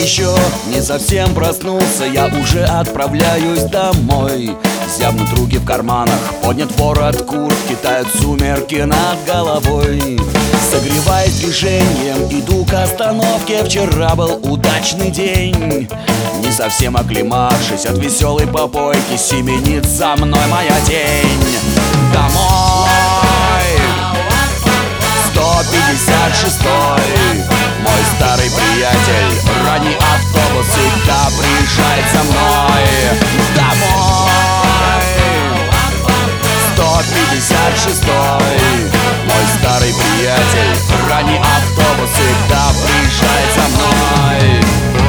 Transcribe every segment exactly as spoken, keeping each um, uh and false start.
еще не совсем проснулся, я уже отправляюсь домой. Зябнут руки в карманах, поднят ворот куртки, тают сумерки над головой. Согреваясь движением, иду к остановке. Вчера был удачный день. Не совсем оклемавшись от веселой попойки, семенит за мной моя тень. Домой! сто пятьдесят шестой, мой старый приятель. Ранний автобус всегда приезжает за мной. Домой! сто пятьдесят шестой, мой старый приятель. Ранний автобус всегда приезжает за мной.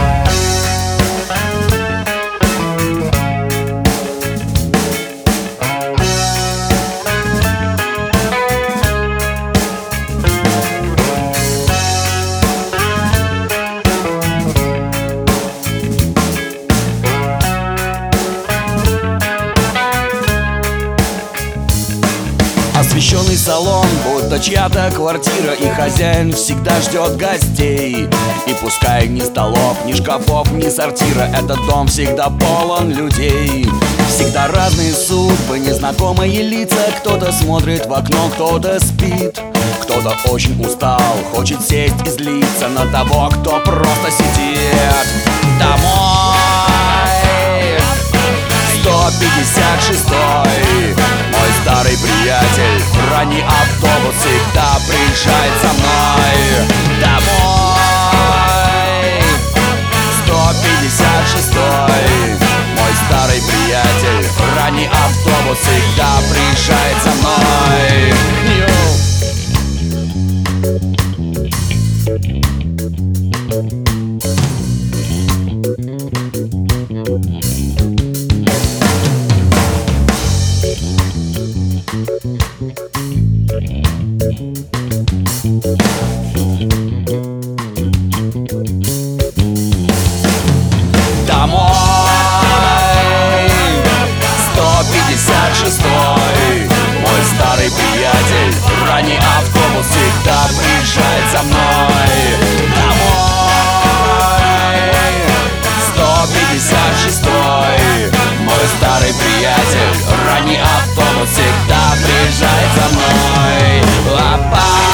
Освещенный салон, будто чья-то квартира, и хозяин всегда ждет гостей. И пускай ни столов, ни шкафов, ни сортира, этот дом всегда полон людей. Всегда разные судьбы, незнакомые лица. Кто-то смотрит в окно, кто-то спит. Кто-то очень устал, хочет сесть и злиться на того, кто просто сидит. Домой! сто пятьдесят шестой, мой старый приятель. Ранний автобус всегда приезжает за мной. Домой! сто пятьдесят шестой, мой старый приятель. Ранний автобус всегда приезжает за мной. сто пятьдесят шестой, мой старый приятель. Ранний автобус всегда приезжает за мной. Домой! сто пятьдесят шестой, мой старый приятель. Ранний автобус всегда приезжает за мной. Лапа!